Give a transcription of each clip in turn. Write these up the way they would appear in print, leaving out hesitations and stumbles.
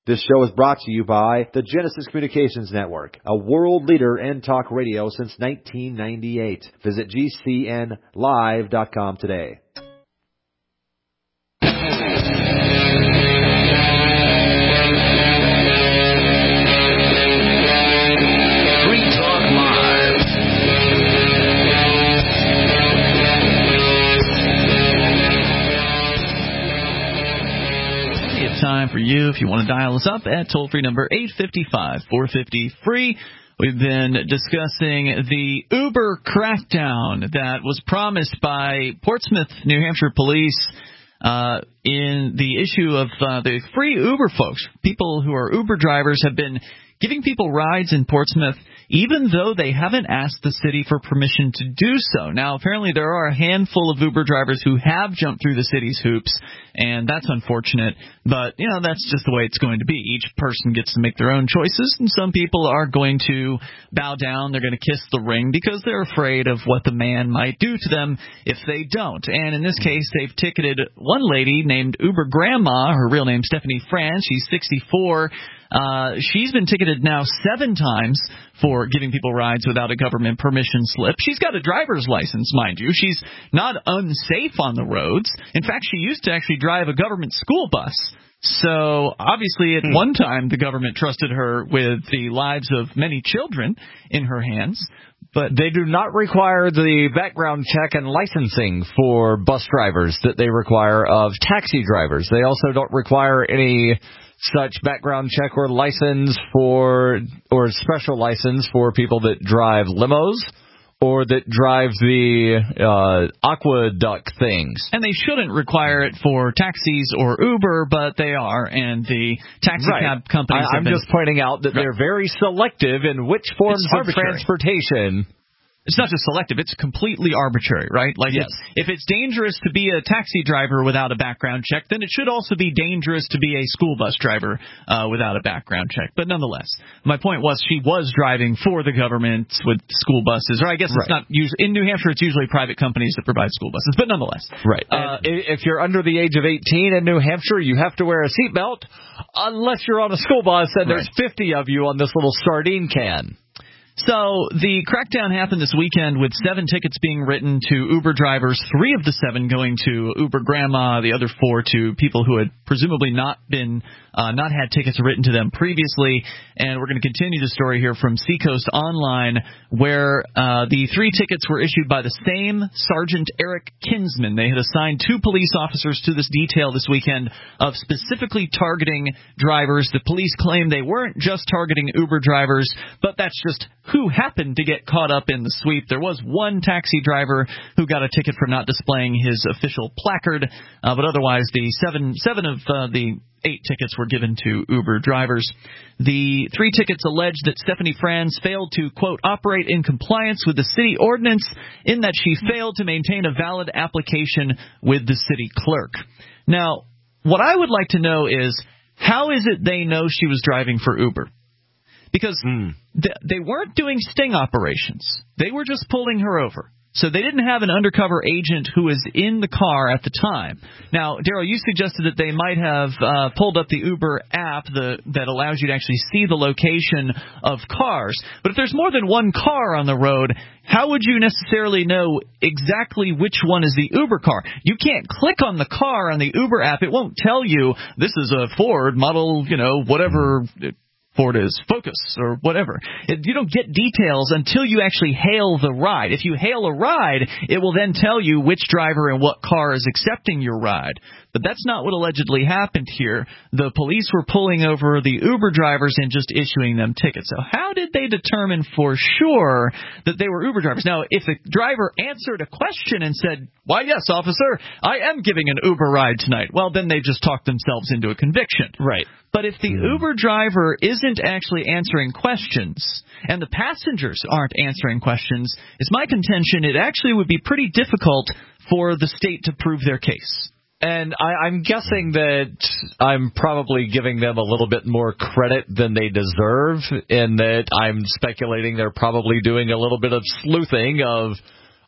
This show is brought to you by the Genesis Communications Network, a world leader in talk radio since 1998. Visit GCNlive.com today. Time for you if you want to dial us up at toll-free number 855-450-FREE. We've been discussing the Uber crackdown that was promised by Portsmouth, New Hampshire police in the issue of the free Uber folks. People who are Uber drivers have been giving people rides in Portsmouth even though they haven't asked the city for permission to do so. Now, apparently there are a handful of Uber drivers who have jumped through the city's hoops, and that's unfortunate. But, you know, that's just the way it's going to be. Each person gets to make their own choices, and some people are going to bow down. They're going to kiss the ring because they're afraid of what the man might do to them if they don't. And in this case, they've ticketed one lady named Uber Grandma, her real name Stephanie France. She's 64. She's been ticketed now 7 times for giving people rides without a government permission slip. She's got a driver's license, mind you. She's not unsafe on the roads. In fact, she used to actually drive a government school bus. So, obviously, at one time, the government trusted her with the lives of many children in her hands. But they do not require the background check and licensing for bus drivers that they require of taxi drivers. They also don't require any such background check or license or special license for people that drive limos or that drive the aqueduct things. And they shouldn't require it for taxis or Uber, but they are, and the taxi cab companies I'm just pointing out that they're very selective in which forms of transportation. It's not just selective, it's completely arbitrary, right? Like, yes. If it's dangerous to be a taxi driver without a background check, then it should also be dangerous to be a school bus driver without a background check. But nonetheless, my point was she was driving for the government with school buses, or I guess it's not usually, in New Hampshire it's usually private companies that provide school buses, but nonetheless. Right. If you're under the age of 18 in New Hampshire, you have to wear a seatbelt unless you're on a school bus and there's 50 of you on this little sardine can. So the crackdown happened this weekend with 7 tickets being written to Uber drivers, 3 of the 7 going to Uber Grandma, the other 4 to people who had presumably not had tickets written to them previously. And we're going to continue the story here from Seacoast Online, where the 3 tickets were issued by the same Sergeant Eric Kinsman. They had assigned 2 police officers to this detail this weekend of specifically targeting drivers. The police claim they weren't just targeting Uber drivers, but that's just who happened to get caught up in the sweep. There was one taxi driver who got a ticket for not displaying his official placard, but otherwise the 7 of the 8 tickets were given to Uber drivers. The 3 tickets allege that Stephanie Franz failed to, quote, operate in compliance with the city ordinance in that she failed to maintain a valid application with the city clerk. Now, what I would like to know is, how is it they know she was driving for Uber? Because they weren't doing sting operations. They were just pulling her over. So they didn't have an undercover agent who was in the car at the time. Now, Daryl, you suggested that they might have pulled up the Uber app that allows you to actually see the location of cars. But if there's more than one car on the road, how would you necessarily know exactly which one is the Uber car? You can't click on the car on the Uber app. It won't tell you this is a Ford model, whatever Ford is, Focus, or whatever. You don't get details until you actually hail the ride. If you hail a ride, it will then tell you which driver and what car is accepting your ride. But that's not what allegedly happened here. The police were pulling over the Uber drivers and just issuing them tickets. So how did they determine for sure that they were Uber drivers? Now, if the driver answered a question and said, why, yes, officer, I am giving an Uber ride tonight, well, then they just talked themselves into a conviction. Right. But if the Uber driver isn't actually answering questions and the passengers aren't answering questions, it's my contention it actually would be pretty difficult for the state to prove their case. And I'm guessing that I'm probably giving them a little bit more credit than they deserve, in that I'm speculating they're probably doing a little bit of sleuthing of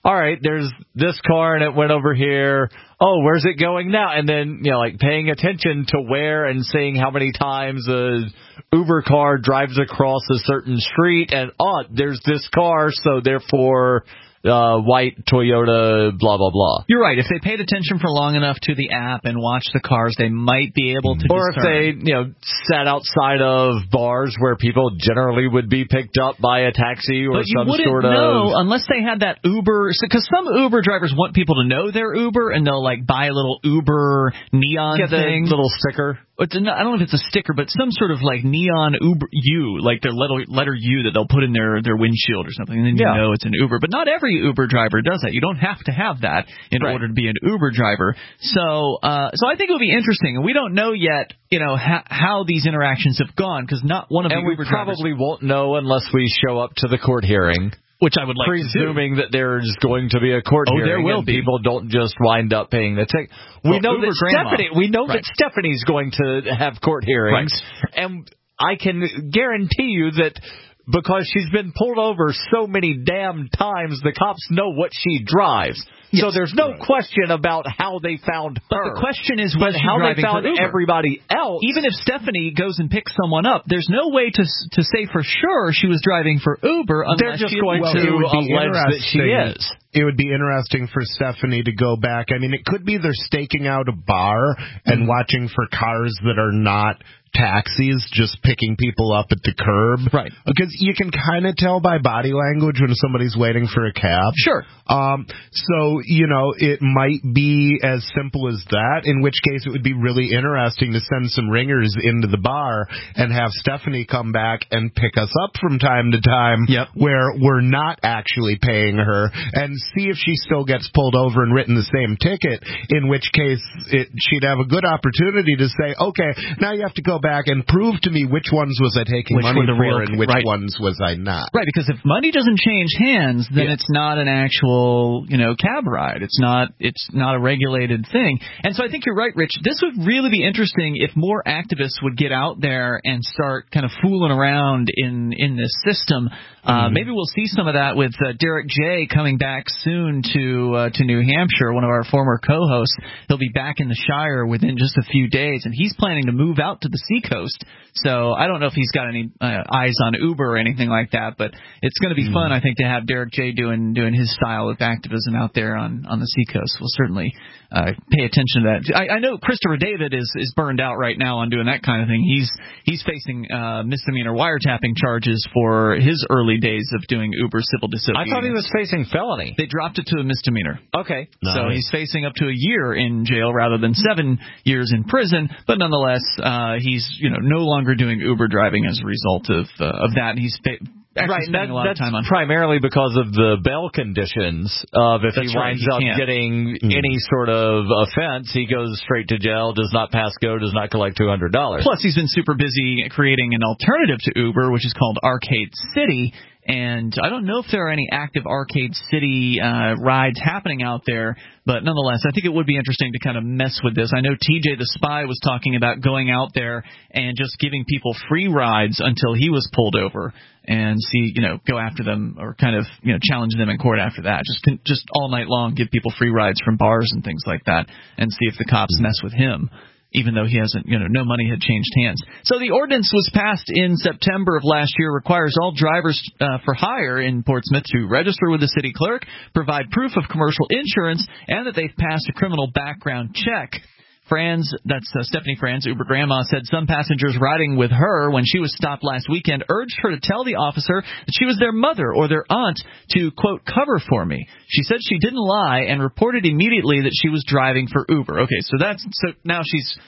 all right, there's this car and it went over here. Oh, where's it going now? And then, like paying attention to where and seeing how many times a Uber car drives across a certain street and, there's this car, so therefore white Toyota, blah, blah, blah. You're right. If they paid attention for long enough to the app and watched the cars, they might be able to Or discern. if they, sat outside of bars where people generally would be picked up by a taxi or but you some wouldn't sort of... know unless they had that Uber, because some Uber drivers want people to know they're Uber, and they'll buy a little Uber neon thing. Little sticker. I don't know if it's a sticker, but some sort of neon Uber U, their letter U that they'll put in their windshield or something, and then you know it's an Uber. But not every Uber driver does that. You don't have to have that in order to be an Uber driver. So I think it would be interesting, and we don't know yet, how these interactions have gone, because not one of the Uber drivers. And we probably won't know unless we show up to the court hearing. Which I would like presuming that there's going to be a court hearing, there will and be. People don't just wind up paying the ticket. We know that Stephanie's going to have court hearings, and I can guarantee you that because she's been pulled over so many damn times, the cops know what she drives. Yes. So there's no question about how they found her. But the question is how they found everybody else. Even if Stephanie goes and picks someone up, there's no way to say for sure she was driving for Uber unless they're just going to allege that she is. It would be interesting for Stephanie to go back. I mean, it could be they're staking out a bar and watching for cars that are not taxis, just picking people up at the curb. Right. Because you can kind of tell by body language when somebody's waiting for a cab. Sure. So, it might be as simple as that, in which case it would be really interesting to send some ringers into the bar and have Stephanie come back and pick us up from time to time where we're not actually paying her, and see if she still gets pulled over and written the same ticket, in which case she'd have a good opportunity to say, okay, now you have to go back and prove to me which ones was I taking money for and which ones was I not. Right, because if money doesn't change hands, then it's not an actual, cab ride. It's not a regulated thing. And so I think you're right, Rich. This would really be interesting if more activists would get out there and start kind of fooling around in this system. Maybe we'll see some of that with Derek J coming back soon to New Hampshire, one of our former co-hosts. He'll be back in the Shire within just a few days, and he's planning to move out to the seacoast. So I don't know if he's got any eyes on Uber or anything like that, but it's going to be fun, I think, to have Derek J doing his style of activism out there on the seacoast. We'll certainly pay attention to that. I know Christopher David is burned out right now on doing that kind of thing. He's facing misdemeanor wiretapping charges for his early days of doing Uber civil disobedience. I thought he was facing felony. They dropped it to a misdemeanor. Okay. Nice. So he's facing up to a year in jail rather than 7 years in prison, but nonetheless, he's no longer doing Uber driving as a result of that. He's spending a lot of time on primarily because of the bail conditions of if he winds up getting any sort of offense, he goes straight to jail, does not pass go, does not collect $200. Plus, he's been super busy creating an alternative to Uber, which is called Arcade City. And I don't know if there are any active Arcade City rides happening out there, but nonetheless, I think it would be interesting to kind of mess with this. I know TJ the Spy was talking about going out there and just giving people free rides until he was pulled over and go after them or kind of, challenge them in court after that. Just all night long give people free rides from bars and things like that and see if the cops mess with him, even though he hasn't, no money had changed hands. So the ordinance was passed in September of last year, requires all drivers for hire in Portsmouth to register with the city clerk, provide proof of commercial insurance, and that they've passed a criminal background check. Franz, that's Stephanie Franz, Uber grandma, said some passengers riding with her when she was stopped last weekend urged her to tell the officer that she was their mother or their aunt to, quote, cover for me. She said she didn't lie and reported immediately that she was driving for Uber. Okay, so now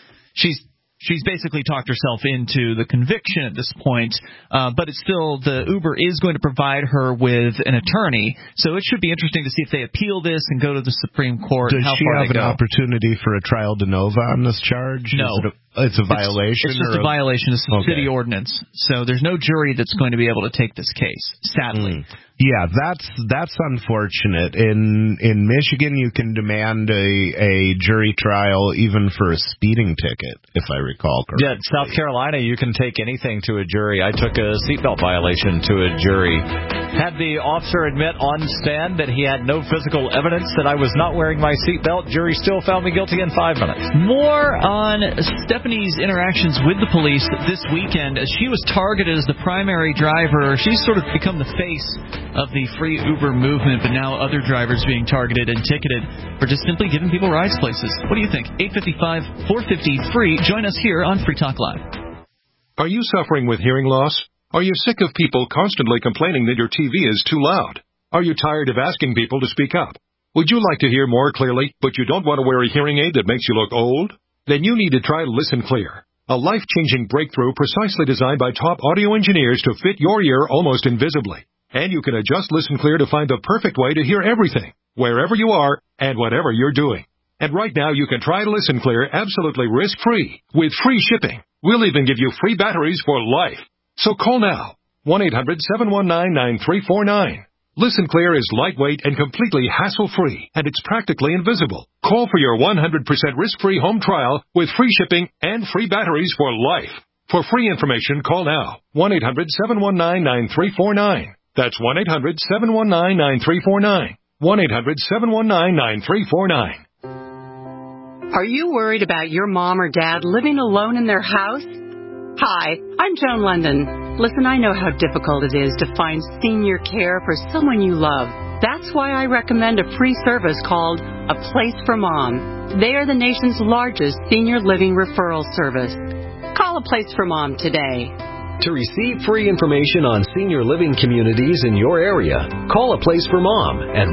she's basically talked herself into the conviction at this point, but it's still, the Uber is going to provide her with an attorney, so it should be interesting to see if they appeal this and go to the Supreme Court. Does she have an opportunity for a trial de novo on this charge? No. It's a violation? It's just a violation of city ordinance, so there's no jury that's going to be able to take this case, sadly. Yeah, that's unfortunate. In Michigan, you can demand a jury trial even for a speeding ticket, if I recall correctly. Yeah, South Carolina, you can take anything to a jury. I took a seatbelt violation to a jury. Had the officer admit on stand that he had no physical evidence that I was not wearing my seatbelt, jury still found me guilty in 5 minutes. More on Stephanie's interactions with the police this weekend. As she was targeted as the primary driver, she's sort of become the face of the free Uber movement, but now other drivers being targeted and ticketed for just simply giving people rides places. What do you think? 855-450-FREE. Join us here on Free Talk Live. Are you suffering with hearing loss? Are you sick of people constantly complaining that your TV is too loud? Are you tired of asking people to speak up? Would you like to hear more clearly, but you don't want to wear a hearing aid that makes you look old? Then you need to try Listen Clear, a life-changing breakthrough precisely designed by top audio engineers to fit your ear almost invisibly. And you can adjust Listen Clear to find the perfect way to hear everything, wherever you are and whatever you're doing. And right now you can try Listen Clear absolutely risk-free with free shipping. We'll even give you free batteries for life. So call now, 1-800-719-9349. Listen Clear is lightweight and completely hassle-free, and it's practically invisible. Call for your 100% risk-free home trial with free shipping and free batteries for life. For free information, call now, 1-800-719-9349. That's 1-800-719-9349. 1-800-719-9349. Are you worried about your mom or dad living alone in their house? Hi, I'm Joan London. Listen, I know how difficult it is to find senior care for someone you love. That's why I recommend a free service called A Place for Mom. They are the nation's largest senior living referral service. Call A Place for Mom today. To receive free information on senior living communities in your area, call A Place for Mom at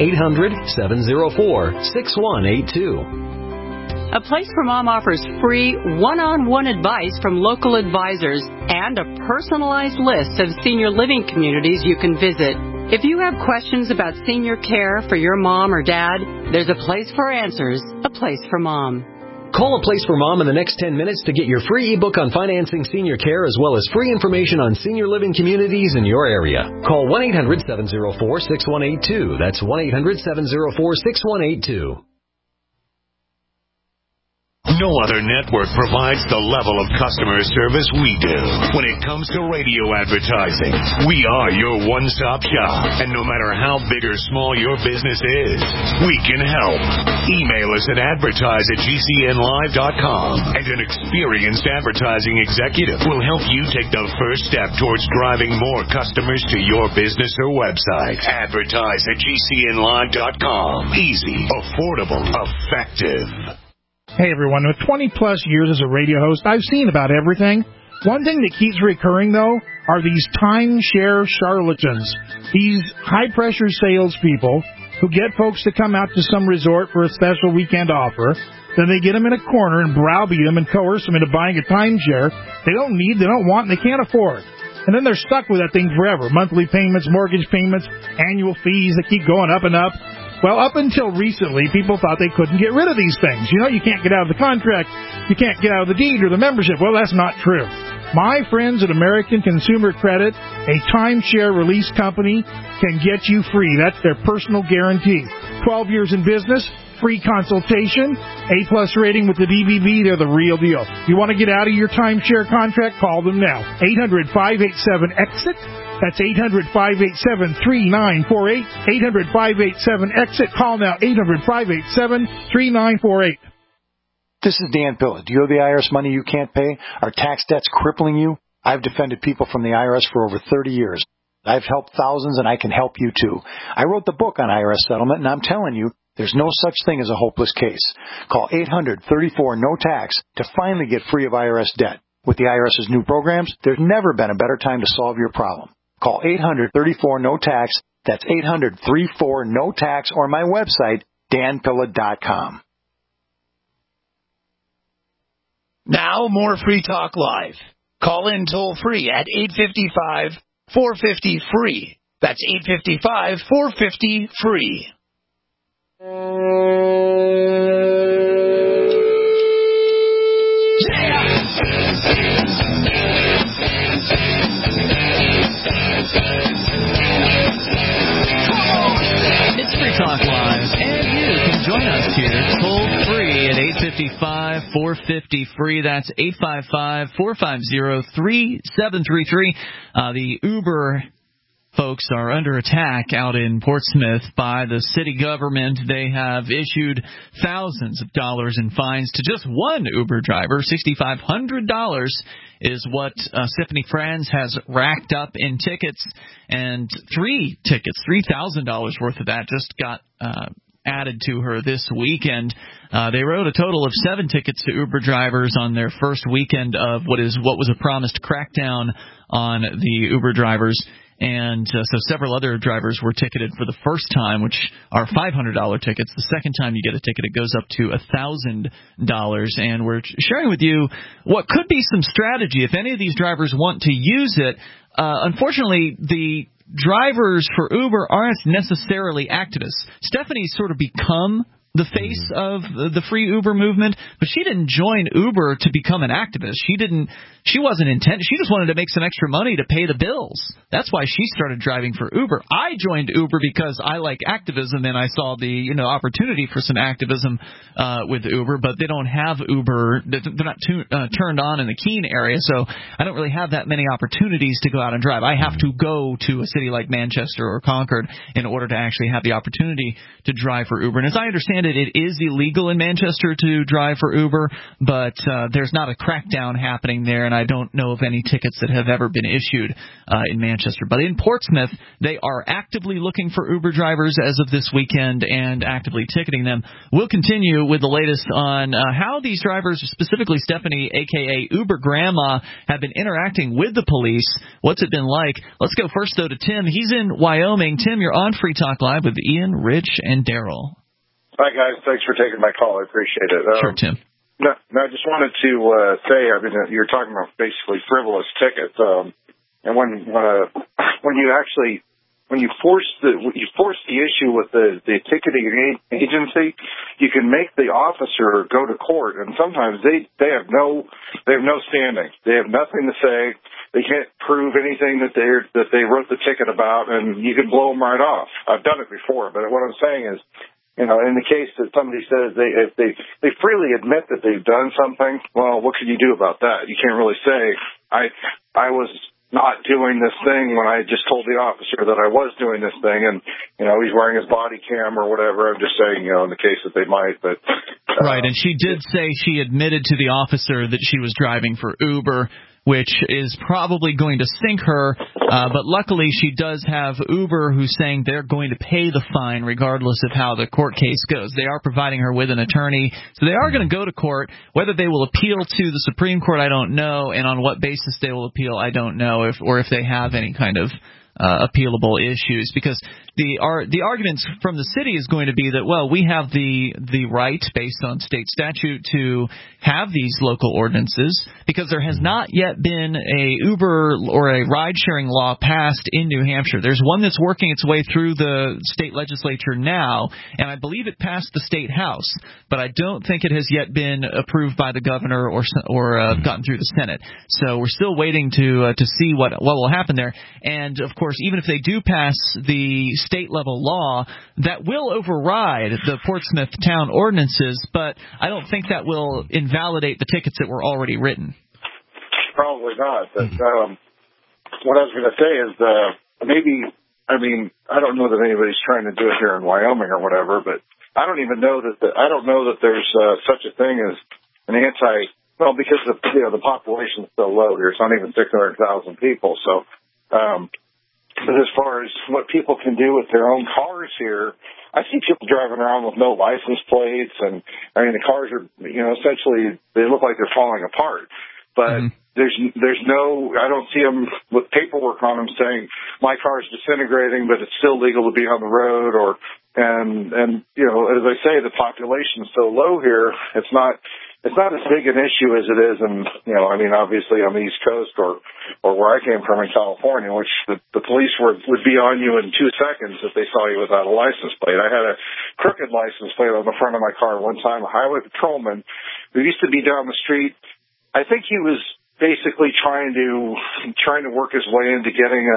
1-800-704-6182. A Place for Mom offers free one-on-one advice from local advisors and a personalized list of senior living communities you can visit. If you have questions about senior care for your mom or dad, there's a place for answers, A Place for Mom. Call A Place for Mom in the next 10 minutes to get your free ebook on financing senior care as well as free information on senior living communities in your area. Call 1-800-704-6182. That's 1-800-704-6182. No other network provides the level of customer service we do. When it comes to radio advertising, we are your one-stop shop. And no matter how big or small your business is, we can help. Email us at advertise@gcnlive.com, and an experienced advertising executive will help you take the first step towards driving more customers to your business or website. Advertise@gcnlive.com. Easy, affordable, effective. Hey everyone, with 20-plus years as a radio host, I've seen about everything. One thing that keeps recurring, though, are these timeshare charlatans. These high-pressure salespeople who get folks to come out to some resort for a special weekend offer. Then they get them in a corner and browbeat them and coerce them into buying a timeshare they don't need, they don't want, and they can't afford. And then they're stuck with that thing forever. Monthly payments, mortgage payments, annual fees that keep going up and up. Well, up until recently, people thought they couldn't get rid of these things. You know, you can't get out of the contract, you can't get out of the deed or the membership. Well, that's not true. My friends at American Consumer Credit, a timeshare release company, can get you free. That's their personal guarantee. 12 years in business, free consultation, A-plus rating with the DBB, they're the real deal. You want to get out of your timeshare contract? Call them now. 800-587-EXIT. That's 800-587-3948. 800-587-EXIT. Call now, 800-587-3948. This is Dan Pilla. Do you owe the IRS money you can't pay? Are tax debts crippling you? I've defended people from the IRS for over 30 years. I've helped thousands, and I can help you too. I wrote the book on IRS settlement, and I'm telling you, there's no such thing as a hopeless case. Call 800-34-NO-TAX to finally get free of IRS debt. With the IRS's new programs, there's never been a better time to solve your problem. Call 800-34-NO-TAX. That's 800-34-NO-TAX, or my website, danpilla.com. Now, more Free Talk Live. Call in toll-free at 855-450-FREE. That's 855-450-FREE. 855-450-FREE. That's 855-450-3733. The Uber folks are under attack out in Portsmouth by the city government. They have issued thousands of dollars in fines to just one Uber driver. $6,500 is what Stephanie Franz has racked up in tickets, and three tickets, $3,000 worth of that just got added to her this weekend. They wrote a total of 7 tickets to Uber drivers on their first weekend of what was a promised crackdown on the Uber drivers. And so several other drivers were ticketed for the first time, which are $500 tickets. The second time you get a ticket, it goes up to $1,000. And we're sharing with you what could be some strategy if any of these drivers want to use it. Unfortunately, the drivers for Uber aren't necessarily activists. Stephanie's sort of become the face of the free Uber movement, but she didn't join Uber to become an activist. She wasn't intent. She just wanted to make some extra money to pay the bills. That's why she started driving for Uber. I joined Uber because I like activism, and I saw the opportunity for some activism with Uber. But they don't have Uber. They're not turned on in the Keene area, so I don't really have that many opportunities to go out and drive. I have to go to a city like Manchester or Concord in order to actually have the opportunity to drive for Uber. And as I understand it, it is illegal in Manchester to drive for Uber, but there's not a crackdown happening there, and I don't know of any tickets that have ever been issued in Manchester. But in Portsmouth, they are actively looking for Uber drivers as of this weekend and actively ticketing them. We'll continue with the latest on how these drivers, specifically Stephanie, a.k.a. Uber Grandma, have been interacting with the police. What's it been like? Let's go first, though, to Tim. He's in Wyoming. Tim, you're on Free Talk Live with Ian, Rich, and Daryl. Hi, guys. Thanks for taking my call. I appreciate it. Sure, Tim. No, I just wanted to say, I mean, you're talking about basically frivolous tickets, and when you force the issue with the ticketing agency, you can make the officer go to court, and sometimes they have no standing. They have nothing to say. They can't prove anything that they wrote the ticket about, and you can blow them right off. I've done it before, but what I'm saying is, in the case that somebody says if they freely admit that they've done something, well, what can you do about that? You can't really say, I was not doing this thing when I just told the officer that I was doing this thing, and, he's wearing his body cam or whatever. I'm just saying, in the case that they might, but. Right, and she did say she admitted to the officer that she was driving for Uber, which is probably going to sink her, but luckily she does have Uber who's saying they're going to pay the fine regardless of how the court case goes. They are providing her with an attorney, so they are going to go to court. Whether they will appeal to the Supreme Court, I don't know, and on what basis they will appeal, I don't know, if they have any kind of appealable issues, because the arguments from the city is going to be that, well, we have the right, based on state statute, to have these local ordinances, because there has not yet been a Uber or a ride-sharing law passed in New Hampshire. There's one that's working its way through the state legislature now, and I believe it passed the state house, but I don't think it has yet been approved by the governor or gotten through the Senate. So we're still waiting to see what will happen there. And of course, even if they do pass the state-level law, that will override the Portsmouth town ordinances, but I don't think that will invalidate the tickets that were already written. Probably not. But what I was going to say is I don't know that anybody's trying to do it here in Wyoming or whatever, but I don't even know that there's such a thing as an because the population's so low here. It's not even 600,000 people, so. But as far as what people can do with their own cars here, I see people driving around with no license plates, and the cars are, essentially they look like they're falling apart. But there's no, I don't see them with paperwork on them saying my car is disintegrating, but it's still legal to be on the road, and as I say, the population's so low here, it's not as big an issue as it is in, obviously on the East Coast or where I came from in California, which the police would be on you in 2 seconds if they saw you without a license plate. I had a crooked license plate on the front of my car one time, a highway patrolman who used to be down the street. I think he was basically trying to work his way into getting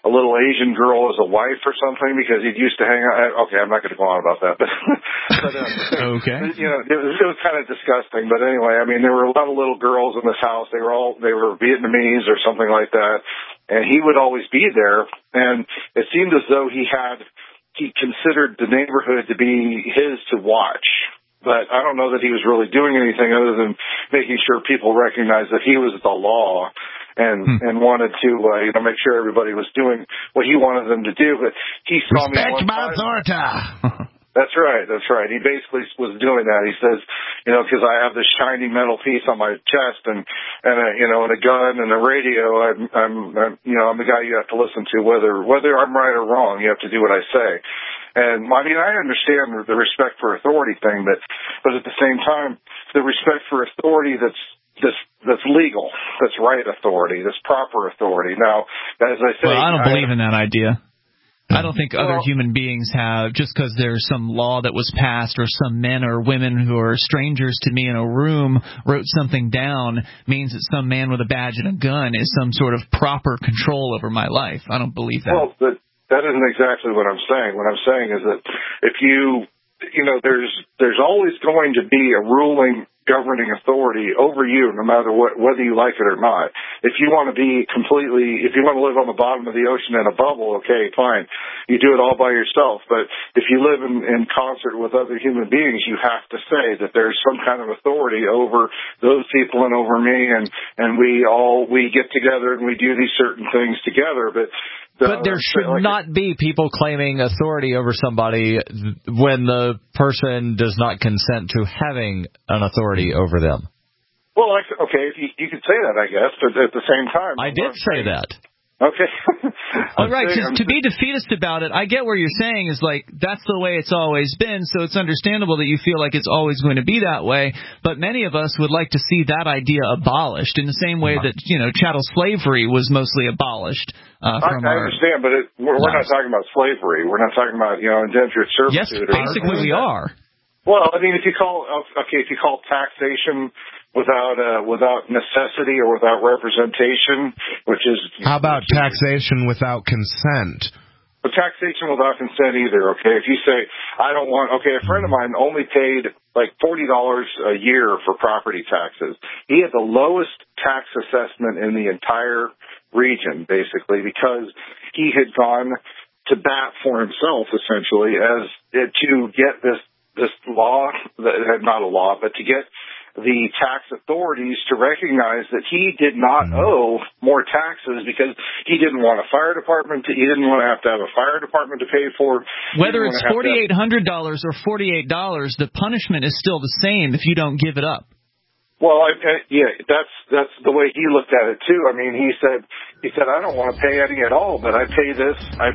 a little Asian girl as a wife or something because he used to hang out. Okay, I'm not going to go on about that, but okay, you know, it was kind of disgusting. But anyway, I mean, there were a lot of little girls in this house. They were Vietnamese or something like that, and he would always be there. And it seemed as though he considered the neighborhood to be his to watch. But I don't know that he was really doing anything other than making sure people recognized that he was the law and wanted to, make sure everybody was doing what he wanted them to do. But he saw me one time. Respect my authority. That's right. He basically was doing that. He says, because I have this shiny metal piece on my chest and a gun and a radio, I'm the guy you have to listen to whether I'm right or wrong. You have to do what I say. And I mean, I understand the respect for authority thing, but at the same time, the respect for authority that's legal, that's right authority, that's proper authority. Now, as I say, I don't believe in that idea. I don't think other human beings have, just because there's some law that was passed or some men or women who are strangers to me in a room wrote something down, means that some man with a badge and a gun is some sort of proper control over my life. I don't believe that. Well, that isn't exactly what I'm saying. What I'm saying is that if there's always going to be a ruling governing authority over you, no matter whether you like it or not. If you want to live on the bottom of the ocean in a bubble, okay, fine. You do it all by yourself. But if you live in concert with other human beings, you have to say that there's some kind of authority over those people and over me, and we get together and we do these certain things together. But there should not be people claiming authority over somebody when the person does not consent to having an authority over them. Well, okay, you could say that, I guess, but at the same time... I did say that. Okay. All right, to be defeatist about it, I get where you're saying is like, that's the way it's always been, so it's understandable that you feel like it's always going to be that way, but many of us would like to see that idea abolished in the same way that, chattel slavery was mostly abolished. I understand, but we're not talking about slavery. We're not talking about, indentured servitude. Yes, basically we are. Well, I mean, if you call taxation without necessity or without representation, which is... How about taxation without consent? But taxation without consent either, okay? If you say, a friend of mine only paid like $40 a year for property taxes. He had the lowest tax assessment in the entire region, basically, because he had gone to bat for himself, essentially, to get this law, not a law, but to get the tax authorities to recognize that he did not owe more taxes because he didn't want a fire department. He didn't want to have a fire department to pay for. Whether it's $4,800 or $48, the punishment is still the same if you don't give it up. Well, that's the way he looked at it too. I mean, he said I don't want to pay any at all, but I pay this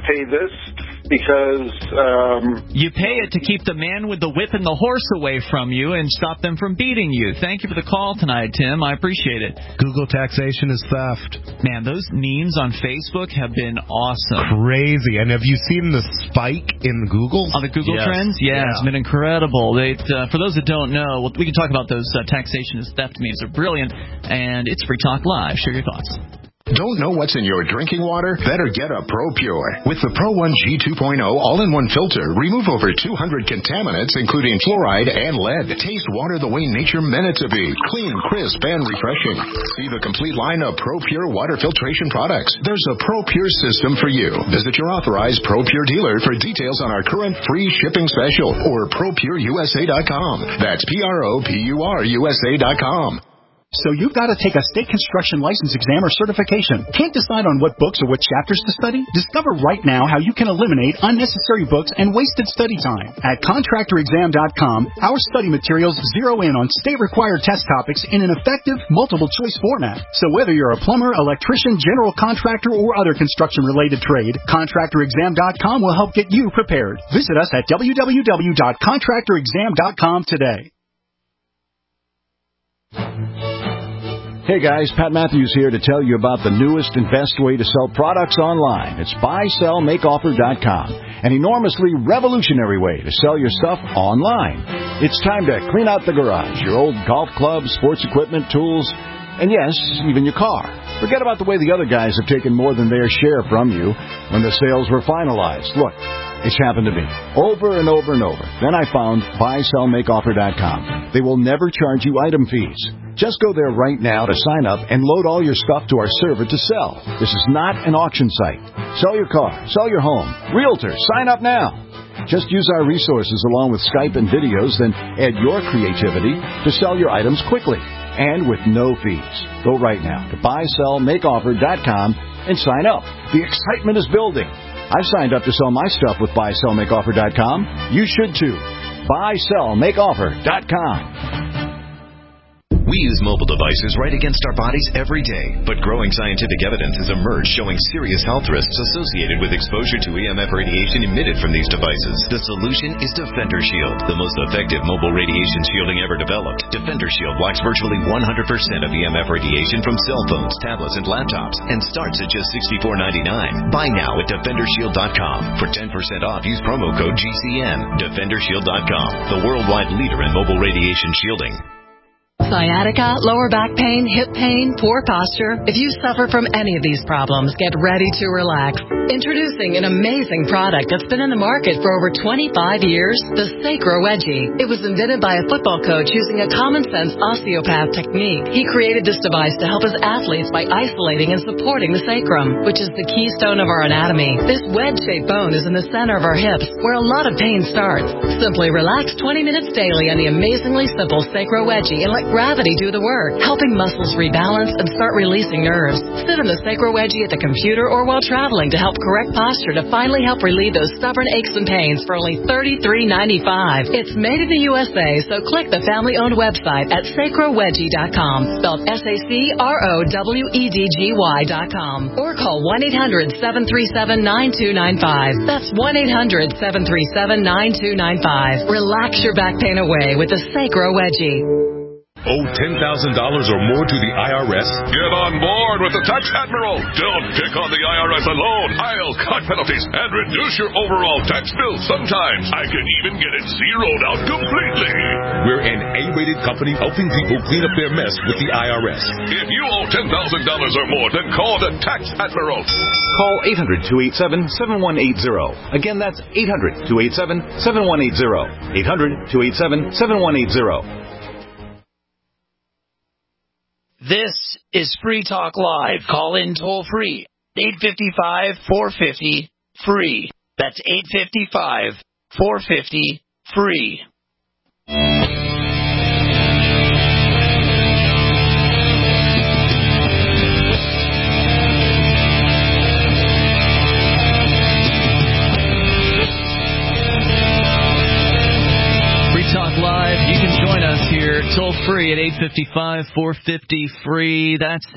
because you pay it to keep the man with the whip and the horse away from you and stop them from beating you. Thank you for the call tonight, Tim. I appreciate it. Google taxation is theft. Man, those memes on Facebook have been awesome. Crazy. And have you seen the spike in Google? On the Google trends? Yeah, it's been incredible. For those that don't know, we can talk about those taxation is theft memes. They're brilliant, and it's Free Talk Live. Share your thoughts. Don't know what's in your drinking water? Better get a ProPure. With the Pro 1G 2.0 all-in-one filter, remove over 200 contaminants, including fluoride and lead. Taste water the way nature meant it to be. Clean, crisp, and refreshing. See the complete line of ProPure water filtration products. There's a ProPure system for you. Visit your authorized ProPure dealer for details on our current free shipping special or ProPureUSA.com. That's ProPureUSA.com. So you've got to take a state construction license exam or certification. Can't decide on what books or what chapters to study? Discover right now how you can eliminate unnecessary books and wasted study time. At ContractorExam.com, our study materials zero in on state-required test topics in an effective, multiple-choice format. So whether you're a plumber, electrician, general contractor, or other construction-related trade, ContractorExam.com will help get you prepared. Visit us at www.ContractorExam.com today. Hey guys, Pat Matthews here to tell you about the newest and best way to sell products online. It's buysellmakeoffer.com, an enormously revolutionary way to sell your stuff online. It's time to clean out the garage, your old golf clubs, sports equipment, tools, and yes, even your car. Forget about the way the other guys have taken more than their share from you when the sales were finalized. Look, it's happened to me over and over and over. Then I found buysellmakeoffer.com. They will never charge you item fees. Just go there right now to sign up and load all your stuff to our server to sell. This is not an auction site. Sell your car, sell your home. Realtor, sign up now. Just use our resources along with Skype and videos, then add your creativity to sell your items quickly and with no fees. Go right now to buysellmakeoffer.com and sign up. The excitement is building. I've signed up to sell my stuff with buysellmakeoffer.com. You should too. buysellmakeoffer.com. We use mobile devices right against our bodies every day, but growing scientific evidence has emerged showing serious health risks associated with exposure to EMF radiation emitted from these devices. The solution is Defender Shield, the most effective mobile radiation shielding ever developed. Defender Shield blocks virtually 100% of EMF radiation from cell phones, tablets, and laptops, and starts at just $64.99. Buy now at DefenderShield.com. For 10% off, use promo code GCN. DefenderShield.com, the worldwide leader in mobile radiation shielding. Sciatica, lower back pain, hip pain, poor posture. If you suffer from any of these problems, get ready to relax. Introducing an amazing product that's been in the market for over 25 years, the Sacro Wedgie. It was invented by a football coach using a common-sense osteopath technique. He created this device to help his athletes by isolating and supporting the sacrum, which is the keystone of our anatomy. This wedge-shaped bone is in the center of our hips, where a lot of pain starts. Simply relax 20 minutes daily on the amazingly simple Sacro Wedgie and let gravity do the work, helping muscles rebalance and start releasing nerves. Sit in the Sacro Wedgie at the computer or while traveling to help correct posture to finally help relieve those stubborn aches and pains for only $33.95. It's made in the USA, so click the family-owned website at sacrowedgie.com, spelled SACROWEDGY.com, or call 1-800-737-9295. That's 1-800-737-9295. Relax your back pain away with the Sacro Wedgie. Owe $10,000 or more to the IRS? Get on board with the Tax Admiral. Don't pick on the IRS alone. I'll cut penalties and reduce your overall tax bill. Sometimes I can even get it zeroed out completely. We're an A-rated company helping people clean up their mess with the IRS. If you owe $10,000 or more, then call the Tax Admiral. Call 800-287-7180. Again, that's 800-287-7180. 800-287-7180. This is Free Talk Live. Call in toll free. 855-450-FREE. That's 855-450-FREE. Live. You can join us here toll free at 855-450-FREE. That's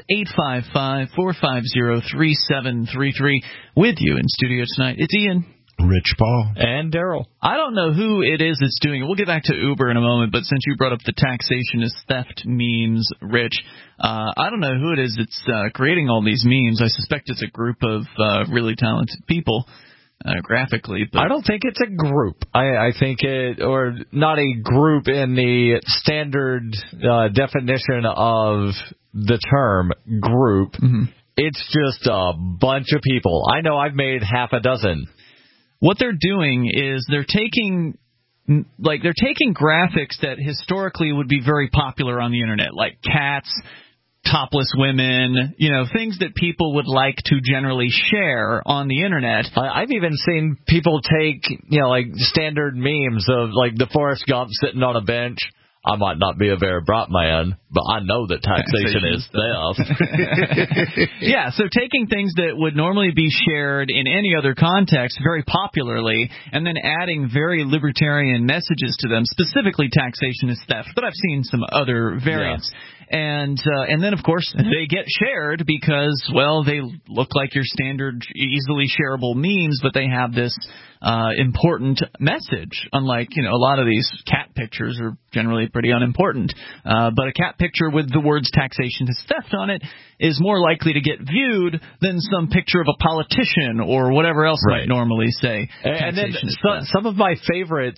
855-450-3733. With you in studio tonight, it's Ian, Rich Paul, and Daryl. I don't know who it is that's doing it. We'll get back to Uber in a moment, but since you brought up the taxation is theft memes, Rich, I don't know who it is that's creating all these memes. I suspect it's a group of really talented people. Graphically, but I don't think it's a group. I think it, or not a group in the standard definition of the term group. Mm-hmm. It's just a bunch of people. I know I've made half a dozen. What they're doing is they're taking graphics that historically would be very popular on the internet, like cats, topless women, things that people would like to generally share on the internet. I've even seen people take, like standard memes of like the Forrest Gump sitting on a bench. I might not be a very bright man, but I know that taxation is theft. Yeah, so taking things that would normally be shared in any other context very popularly and then adding very libertarian messages to them, specifically taxation is theft, but I've seen some other variants. Yeah. And then, of course, they get shared because, well, they look like your standard easily shareable memes, but they have this important message, unlike, a lot of these cat pictures are generally pretty unimportant. But a cat picture with the words taxation is theft on it is more likely to get viewed than some picture of a politician or whatever else might normally say. And then some of my favorites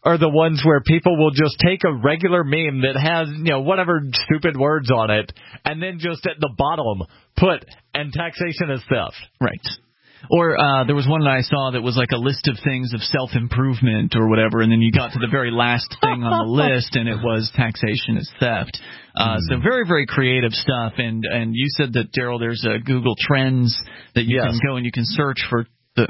are the ones where people will just take a regular meme that has, whatever stupid words on it, and then just at the bottom put, and taxation is theft. Right. Or there was one that I saw that was like a list of things of self-improvement or whatever, and then you got to the very last thing on the list, and it was taxation is theft. So very, very creative stuff. And you said that, Daryl, there's a Google Trends that you can go and you can search for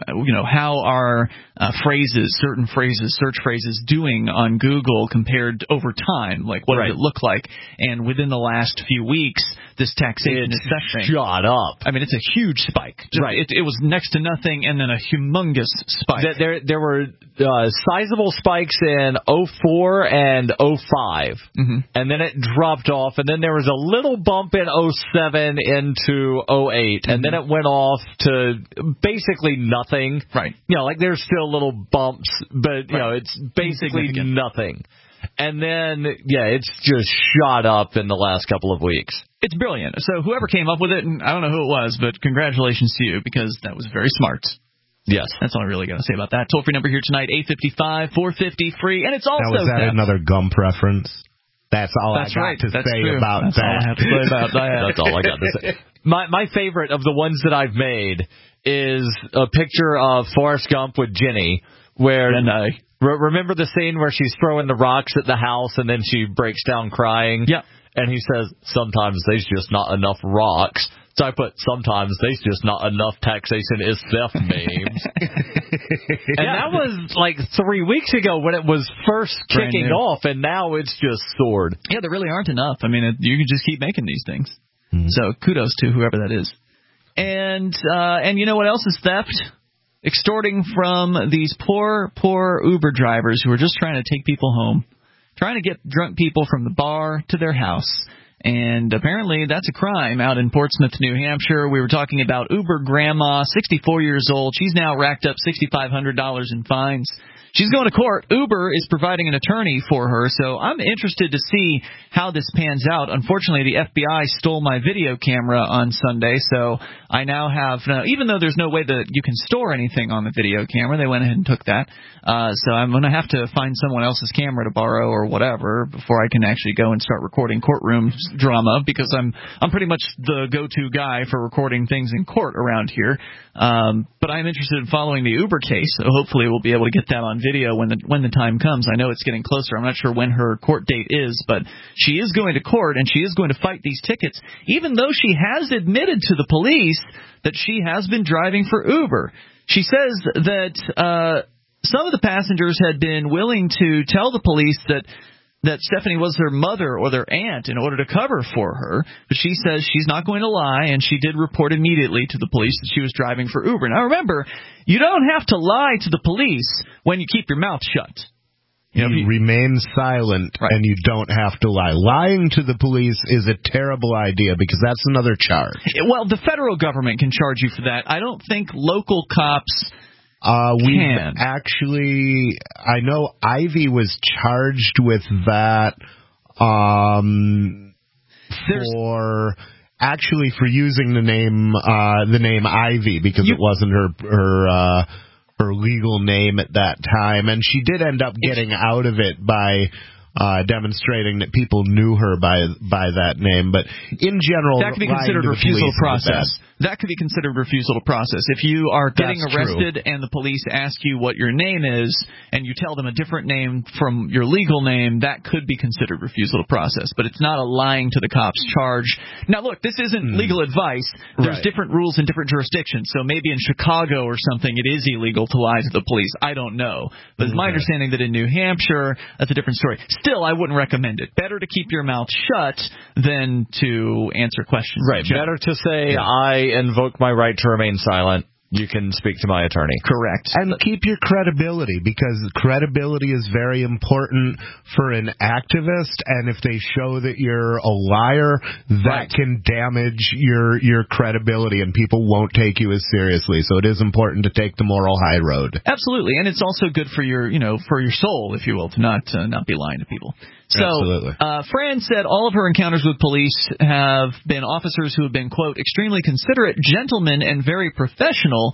how are certain search phrases doing on Google compared over time? Like, what does it look like? And within the last few weeks, this taxation is theft shot up. I mean, it's a huge spike. It was next to nothing, and then a humongous spike. There were sizable spikes in 04 and 05, and then it dropped off, and then there was a little bump in 07 into 08, and then it went off to basically nothing. Right. There's still little bumps, but, it's basically nothing. And then, it's just shot up in the last couple of weeks. It's brilliant. So whoever came up with it, and I don't know who it was, but congratulations to you, because that was very smart. Yes. That's all I really got to say about that. Toll-free number here tonight, 855-450-FREE, and it's also... Now, was that another Gump reference? That's all I got to say true. about That's that. All I have to say about that. That's all I got to say. My favorite of the ones that I've made is a picture of Forrest Gump with Jenny, where remember the scene where she's throwing the rocks at the house and then she breaks down crying? Yeah. And he says, sometimes there's just not enough rocks. So I put, sometimes there's just not enough taxation is theft memes. And that was like 3 weeks ago when it was first kicking off, and now it's just soared. Yeah, there really aren't enough. I mean, you can just keep making these things. So kudos to whoever that is. And you know what else is theft? Extorting from these poor Uber drivers who are just trying to take people home. Trying to get drunk people from the bar to their house. And apparently that's a crime out in Portsmouth, New Hampshire. We were talking about Uber grandma, 64 years old. She's now racked up $6,500 in fines. She's going to court. Uber is providing an attorney for her, so I'm interested to see how this pans out. Unfortunately, the FBI stole my video camera on Sunday, so I now have, even though there's no way that you can store anything on the video camera, they went ahead and took that. So I'm going to have to find someone else's camera to borrow or whatever before I can actually go and start recording courtroom drama, because I'm pretty much the go-to guy for recording things in court around here. But I'm interested in following the Uber case, so hopefully we'll be able to get that on video when the time comes. I know it's getting closer. I'm not sure when her court date is, but she is going to court, and she is going to fight these tickets, even though she has admitted to the police that she has been driving for Uber. She says that some of the passengers had been willing to tell the police that Stephanie was their mother or their aunt in order to cover for her, but she says she's not going to lie, and she did report immediately to the police that she was driving for Uber. Now remember, you don't have to lie to the police when you keep your mouth shut. You remain silent, and you don't have to lie. Lying to the police is a terrible idea, because that's another charge. Well, the federal government can charge you for that. I don't think local cops... We've actually, I know Ivy was charged with that for using the name Ivy, because it wasn't her legal name at that time, and she did end up getting out of it by demonstrating that people knew her by that name. But in general, that could be considered refusal to process. That could be considered refusal to process. If you are getting arrested and the police ask you what your name is, and you tell them a different name from your legal name, that could be considered refusal to process. But it's not a lying to the cops charge. Now, look, this isn't legal advice. There's different rules in different jurisdictions. So maybe in Chicago or something, it is illegal to lie to the police. I don't know. But it's my understanding that in New Hampshire, that's a different story. Still, I wouldn't recommend it. Better to keep your mouth shut than to answer questions. Right. Better to say, I invoke my right to remain silent. You can speak to my attorney. Correct. And keep your credibility, because credibility is very important for an activist, and if they show that you're a liar, that can damage your credibility, and people won't take you as seriously. So it is important to take the moral high road. Absolutely, and it's also good for your soul, if you will, to not be lying to people. So, Fran said all of her encounters with police have been officers who have been, quote, extremely considerate, gentlemen, and very professional.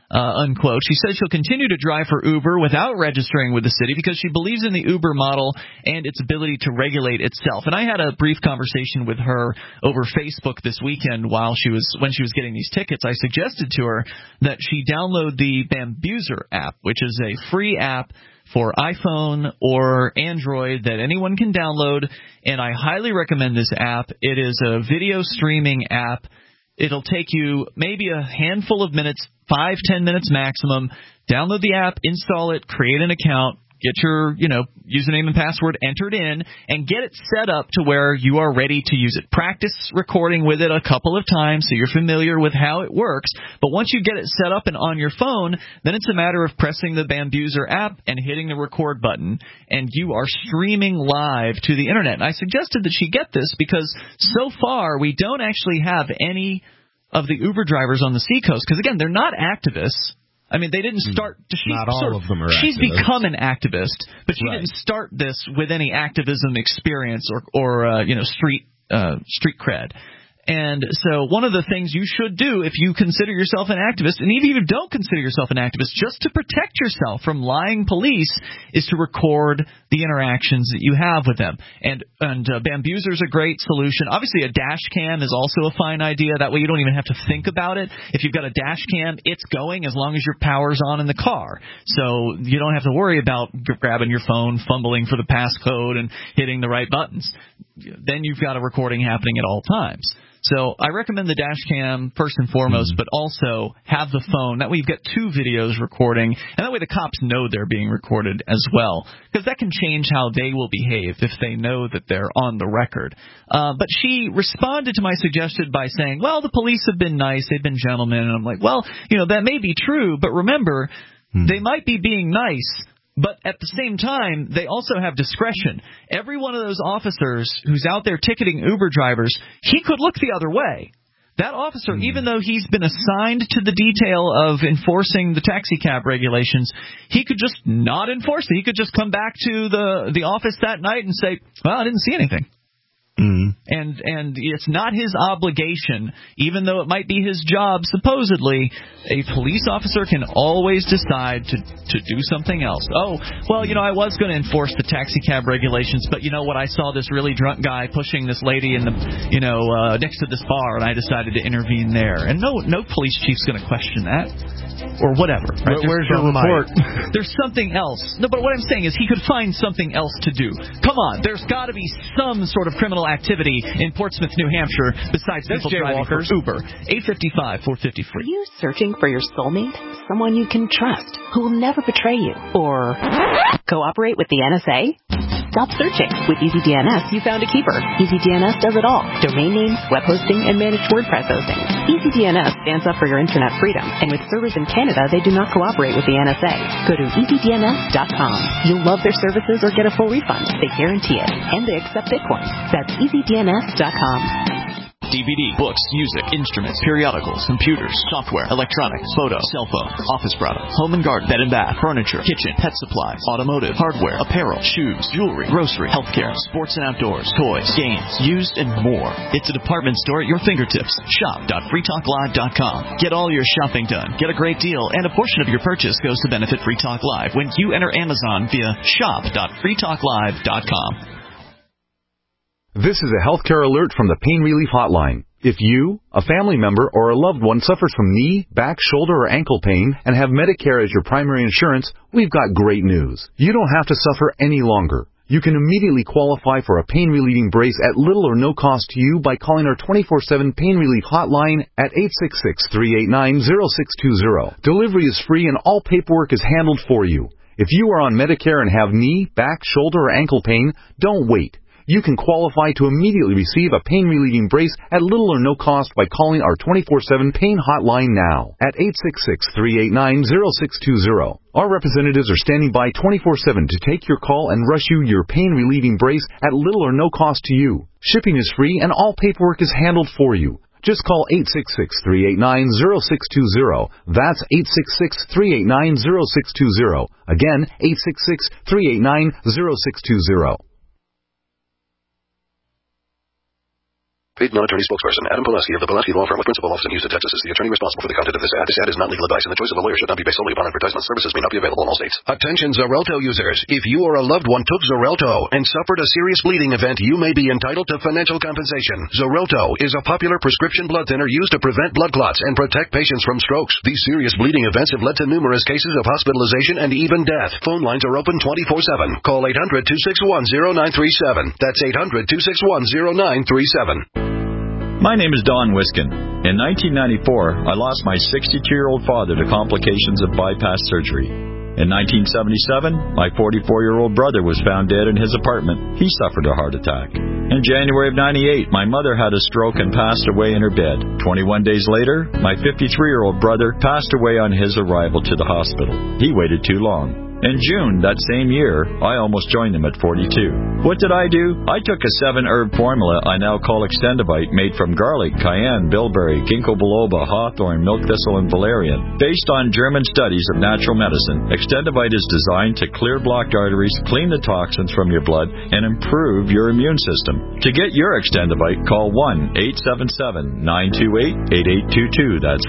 unquote. She says she'll continue to drive for Uber without registering with the city because she believes in the Uber model and its ability to regulate itself. And I had a brief conversation with her over Facebook this weekend when she was getting these tickets. I suggested to her that she download the Bambuser app, which is a free app for iPhone or Android that anyone can download, and I highly recommend this app. It is a video streaming app. It'll take you maybe a handful of minutes, 5-10 minutes maximum. Download the app, install it, create an account, get your, username and password entered in, and get it set up to where you are ready to use it. Practice recording with it a couple of times so you're familiar with how it works. But once you get it set up and on your phone, then it's a matter of pressing the Bambuser app and hitting the record button, and you are streaming live to the Internet. And I suggested that she get this because so far we don't actually have any of the Uber drivers on the Seacoast because, again, they're not activists. I mean, they didn't start. Not all of them are activists. She's become an activist, but she didn't start this with any activism experience or street cred. And so one of the things you should do if you consider yourself an activist, and even if you don't consider yourself an activist, just to protect yourself from lying police, is to record the interactions that you have with them. And Bambuser is a great solution. Obviously, a dash cam is also a fine idea. That way you don't even have to think about it. If you've got a dash cam, it's going as long as your power's on in the car. So you don't have to worry about grabbing your phone, fumbling for the passcode, and hitting the right buttons. Then you've got a recording happening at all times. So I recommend the dash cam first and foremost, but also have the phone. That way you've got two videos recording, and that way the cops know they're being recorded as well, because that can change how they will behave if they know that they're on the record. But she responded to my suggestion by saying, well, the police have been nice, they've been gentlemen. And I'm like, well, that may be true, but remember, they might be being nice, but at the same time, they also have discretion. Every one of those officers who's out there ticketing Uber drivers, he could look the other way. That officer, even though he's been assigned to the detail of enforcing the taxi cab regulations, he could just not enforce it. He could just come back to the office that night and say, well, I didn't see anything. And it's not his obligation, even though it might be his job, supposedly. A police officer can always decide to do something else. Oh, well, I was going to enforce the taxi cab regulations, but you know what? I saw this really drunk guy pushing this lady in the, next to this bar, and I decided to intervene there. And no police chief's going to question that. Or whatever. Right? Where's your report? There's something else. No, but what I'm saying is he could find something else to do. Come on, there's got to be some sort of criminal activity in Portsmouth, New Hampshire, besides people driving for Uber. 855-450-FREE. Are you searching for your soulmate? Someone you can trust, who will never betray you, or cooperate with the NSA? Stop searching. With EasyDNS, you found a keeper. EasyDNS does it all. Domain names, web hosting, and managed WordPress hosting. EasyDNS stands up for your internet freedom, and with servers in Canada, they do not cooperate with the NSA. Go to EasyDNS.com. You'll love their services or get a full refund. They guarantee it. And they accept Bitcoin. That's EasyDNS.com. DVD, books, music, instruments, periodicals, computers, software, electronics, photo, cell phone, office products, home and garden, bed and bath, furniture, kitchen, pet supplies, automotive, hardware, apparel, shoes, jewelry, grocery, healthcare, sports and outdoors, toys, games, used, and more. It's a department store at your fingertips. Shop.freetalklive.com. Get all your shopping done. Get a great deal, and a portion of your purchase goes to benefit Free Talk Live when you enter Amazon via shop.freetalklive.com. This is a healthcare alert from the Pain Relief Hotline. If you, a family member, or a loved one suffers from knee, back, shoulder, or ankle pain and have Medicare as your primary insurance, we've got great news. You don't have to suffer any longer. You can immediately qualify for a pain-relieving brace at little or no cost to you by calling our 24/7 Pain Relief Hotline at 866-389-0620. Delivery is free and all paperwork is handled for you. If you are on Medicare and have knee, back, shoulder, or ankle pain, don't wait. You can qualify to immediately receive a pain-relieving brace at little or no cost by calling our 24/7 Pain Hotline now at 866-389-0620. Our representatives are standing by 24/7 to take your call and rush you your pain-relieving brace at little or no cost to you. Shipping is free and all paperwork is handled for you. Just call 866-389-0620. That's 866-389-0620. Again, 866-389-0620. Paid non-attorney spokesperson Adam Pulaski of the Pulaski Law Firm with principal office in Houston, Texas is the attorney responsible for the content of this ad. This ad is not legal advice, and the choice of a lawyer should not be based solely upon advertisement. Services may not be available in all states. Attention Xarelto users. If you or a loved one took Xarelto and suffered a serious bleeding event, you may be entitled to financial compensation. Xarelto is a popular prescription blood thinner used to prevent blood clots and protect patients from strokes. These serious bleeding events have led to numerous cases of hospitalization and even death. Phone lines are open 24/7. Call 800-261-0937. That's 800-261-0937. My name is Don Wiskin. In 1994, I lost my 62-year-old father to complications of bypass surgery. In 1977, my 44-year-old brother was found dead in his apartment. He suffered a heart attack. In January of 98, my mother had a stroke and passed away in her bed. 21 days later, my 53-year-old brother passed away on his arrival to the hospital. He waited too long. In June that same year, I almost joined him at 42. What did I do? I took a 7-herb formula I now call Extendivite, made from garlic, cayenne, bilberry, ginkgo biloba, hawthorn, milk thistle, and valerian. Based on German studies of natural medicine, Extendivite is designed to clear blocked arteries, clean the toxins from your blood, and improve your immune system. To get your Extendivite, call 1-877-928-8822. That's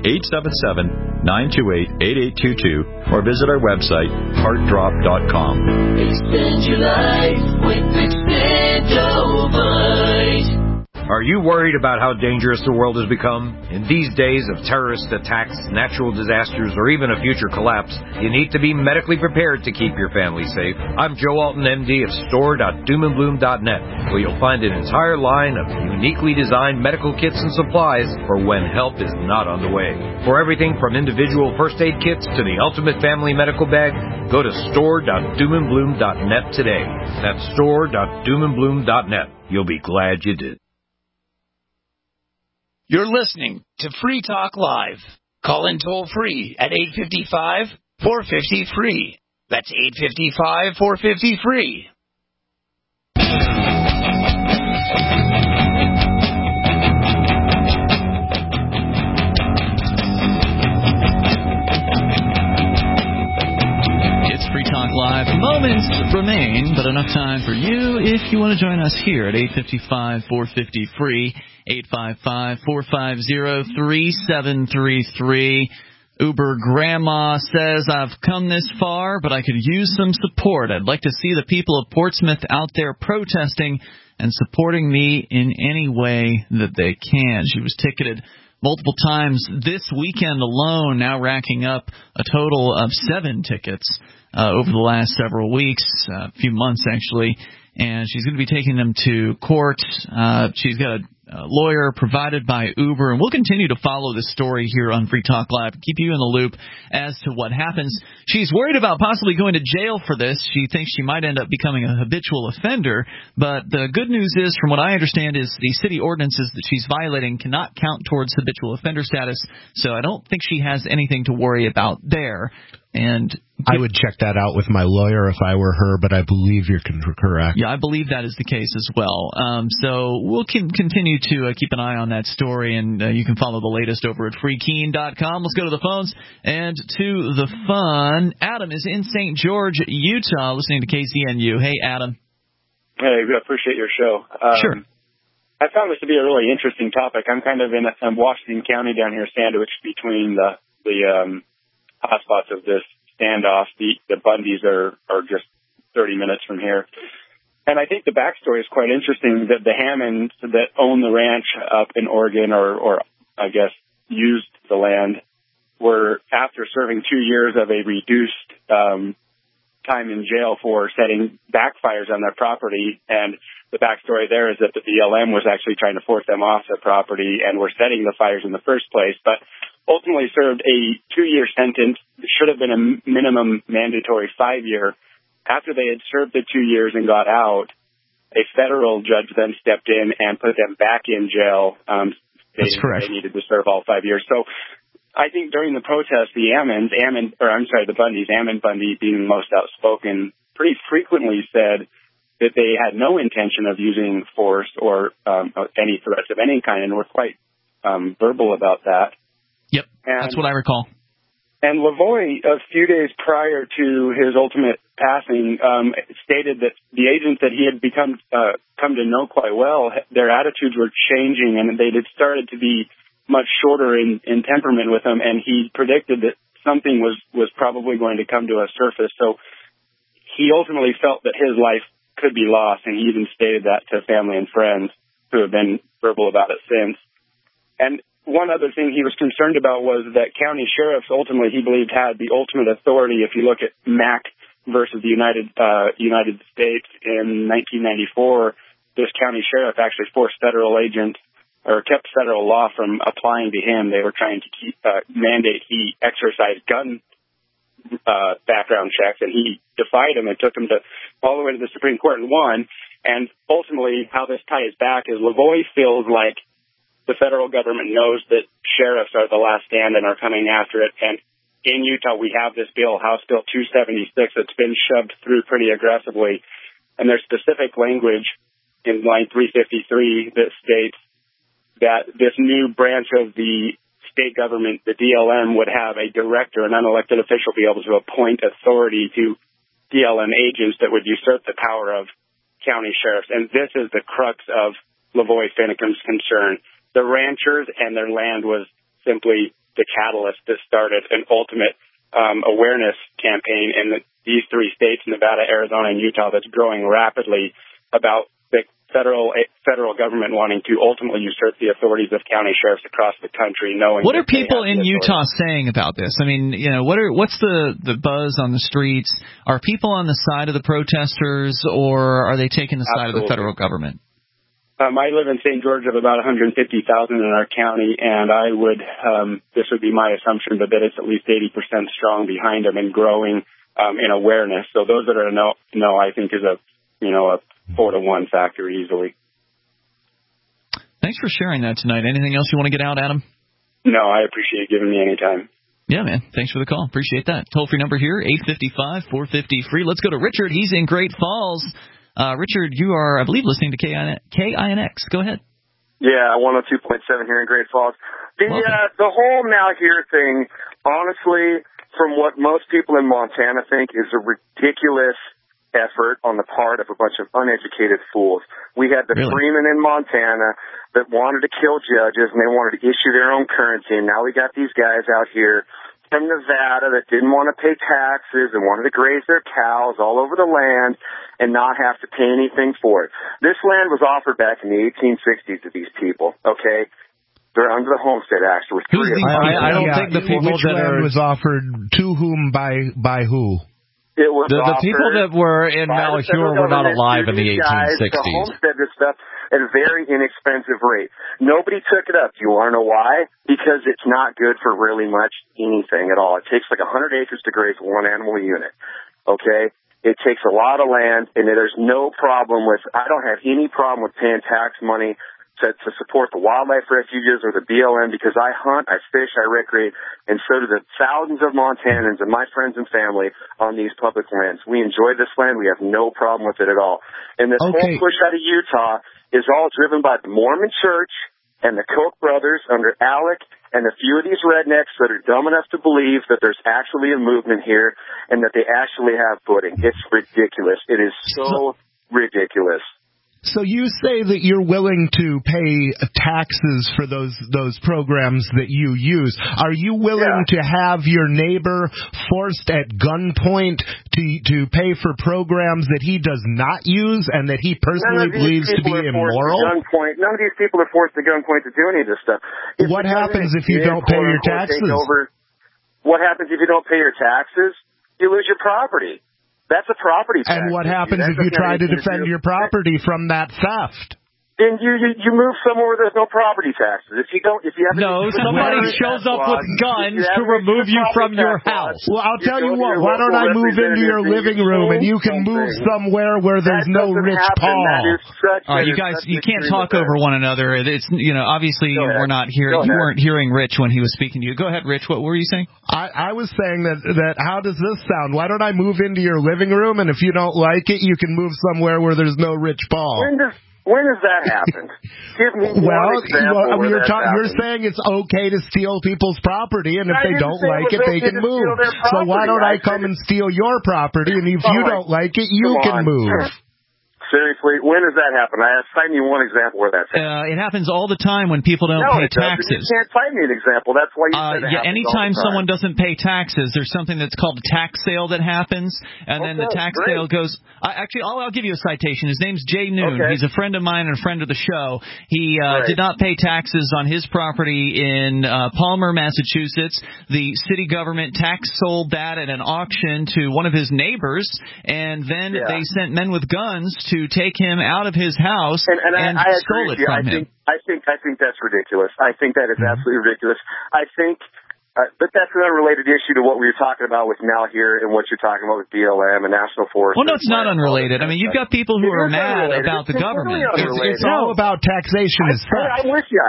1-877-928-8822, or visit our website, heartdrop.com. Extend your life with Extendovite. Are you worried about how dangerous the world has become? In these days of terrorist attacks, natural disasters, or even a future collapse, you need to be medically prepared to keep your family safe. I'm Joe Alton, MD of store.doomandbloom.net, where you'll find an entire line of uniquely designed medical kits and supplies for when help is not on the way. For everything from individual first aid kits to the ultimate family medical bag, go to store.doomandbloom.net today. That's store.doomandbloom.net. You'll be glad you did. You're listening to Free Talk Live. Call in toll free at 855-450-FREE. That's 855-450-FREE. It's Free Talk Live. Moments remain, but enough time for you if you want to join us here at 855-450-FREE. 855-450-3733. Uber Grandma says, I've come this far, but I could use some support. I'd like to see the people of Portsmouth out there protesting and supporting me in any way that they can. She was ticketed multiple times this weekend alone, now racking up a total of 7 tickets over the last several weeks, a few months actually, and she's going to be taking them to court. She's got a lawyer provided by Uber, and we'll continue to follow this story here on Free Talk Live and keep you in the loop as to what happens. She's worried about possibly going to jail for this. She thinks she might end up becoming a habitual offender, but the good news is, from what I understand, is the city ordinances that she's violating cannot count towards habitual offender status, so I don't think she has anything to worry about there. And I would check that out with my lawyer if I were her, but I believe you're correct. Yeah, I believe that is the case as well. So we'll continue to keep an eye on that story, and you can follow the latest over at freekeen.com. Let's go to the phones and to the fun. Adam is in St. George, Utah, listening to KZNU. Hey, Adam. Hey, I appreciate your show. Sure. I found this to be a really interesting topic. I'm kind of in Washington County down here, sandwiched between the hotspots of this standoff. The Bundys are just 30 minutes from here. And I think the backstory is quite interesting, that the Hammonds that own the ranch up in Oregon, or I guess used the land, were, after serving 2 years of a reduced time in jail for setting backfires on their property. And the backstory there is that the BLM was actually trying to force them off their property and were setting the fires in the first place, but ultimately served a 2-year sentence. It should have been a minimum mandatory 5-year. After they had served the 2 years and got out, a federal judge then stepped in and put them back in jail. That's correct. They needed to serve all 5 years. So I think during the protest, the Bundys, Ammon Bundy being the most outspoken, pretty frequently said that they had no intention of using force or any threats of any kind, and were quite verbal about that. Yep, that's what I recall. And Lavoie, a few days prior to his ultimate passing, stated that the agents that he had come to know quite well, their attitudes were changing, and they had started to be much shorter in temperament with him. And he predicted that something was probably going to come to a surface. So he ultimately felt that his life could be lost, and he even stated that to family and friends who have been verbal about it since. And one other thing he was concerned about was that county sheriffs ultimately, he believed, had the ultimate authority. If you look at Mack versus the United States in 1994, this county sheriff actually forced federal agents or kept federal law from applying to him. They were trying to mandate he exercise gun background checks, and he defied him and took him all the way to the Supreme Court and won. And ultimately, how this ties back is Lavoie feels like the federal government knows that sheriffs are the last stand and are coming after it. And in Utah, we have this bill, House Bill 276, that's been shoved through pretty aggressively. And there's specific language in line 353 that states that this new branch of the state government, the DLM, would have a director, an unelected official, be able to appoint authority to DLM agents that would usurp the power of county sheriffs. And this is the crux of Lavoie Finicum's concern. The ranchers and their land was simply the catalyst that started an ultimate awareness campaign in these three states, Nevada, Arizona, and Utah, that's growing rapidly about the federal government wanting to ultimately usurp the authorities of county sheriffs across the country. What are people in Utah saying about this? I mean, what's the buzz on the streets? Are people on the side of the protesters, or are they taking the side of the federal government? I live in St. George of about 150,000 in our county, and I would, this would be my assumption, but that it's at least 80% strong behind them and growing in awareness. So those that are no, I think is a 4-to-1 factor easily. Thanks for sharing that tonight. Anything else you want to get out, Adam? No, I appreciate giving me any time. Yeah, man. Thanks for the call. Appreciate that. Toll-free number here, 855-450-FREE. Let's go to Richard. He's in Great Falls. Richard, you are, I believe, listening to KINX. Go ahead. Yeah, 102.7 here in Great Falls. The whole now here thing, honestly, from what most people in Montana think, is a ridiculous effort on the part of a bunch of uneducated fools. We had the freemen in Montana that wanted to kill judges, and they wanted to issue their own currency, and now we got these guys out here from Nevada that didn't want to pay taxes and wanted to graze their cows all over the land and not have to pay anything for it. This land was offered back in the 1860s to these people, okay? They're under the Homestead Act. There were three of them. I don't think the people that land was offered to whom by who? It was the people that were in Malheur were not alive in the 1860s. The homestead this stuff at a very inexpensive rate. Nobody took it up. Do you want to know why? Because it's not good for really much anything at all. It takes like 100 acres to graze one animal unit. Okay? It takes a lot of land, and there's no problem with, I don't have any problem with paying tax money to support the wildlife refuges or the BLM, because I hunt, I fish, I recreate, and so do the thousands of Montanans and my friends and family on these public lands. We enjoy this land. We have no problem with it at all. And this whole push out of Utah is all driven by the Mormon Church and the Koch brothers under Alec and a few of these rednecks that are dumb enough to believe that there's actually a movement here and that they actually have footing. It's ridiculous. It is so ridiculous. So you say that you're willing to pay taxes for those programs that you use. Are you willing to have your neighbor forced at gunpoint to pay for programs that he does not use and that he personally believes to be immoral? None of these people are forced at gunpoint to do any of this stuff. What happens if you don't pay your taxes? What happens if you don't pay your taxes? You lose your property. That's a property tax. And what happens if you try to defend your property from that theft? Then you move somewhere where there's no property taxes. If you have somebody shows up with guns to remove you from your house. Well, I'll tell you what. Why don't I move into your living room and you can move somewhere where there's no Rich Paul? All right, you guys, you can't talk over one another. It's obviously we're not hearing. You weren't hearing Rich when he was speaking to you. Go ahead, Rich. What were you saying? I was saying that how does this sound? Why don't I move into your living room, and if you don't like it, you can move somewhere where there's no Rich Paul? When has that happened? Give me one example where that's happened. You're saying it's okay to steal people's property, and if they don't like it, they can move. So why don't I come and steal your property, and if you don't like it, you can move? Seriously, when does that happen? Cite me one example where that's It happened. happens all the time when people don't pay taxes. You can't cite me an example. That's why you said it happens anytime all the time. someone doesn't pay taxes, there's something that's called a tax sale that happens, and then the tax sale goes. I'll give you a citation. His name's Jay Noon. Okay. He's a friend of mine and a friend of the show. He did not pay taxes on his property in Palmer, Massachusetts. The city government tax sold that at an auction to one of his neighbors, and then they sent men with guns to take him out of his house and stole it from him. I think that's ridiculous. I think that is absolutely ridiculous. I think, but that's an unrelated issue to what we were talking about with Mel here and what you're talking about with BLM and National Forest. Well, no, it's not unrelated. I mean, you've got people who are mad about the government. It's all about taxation. I'm with you.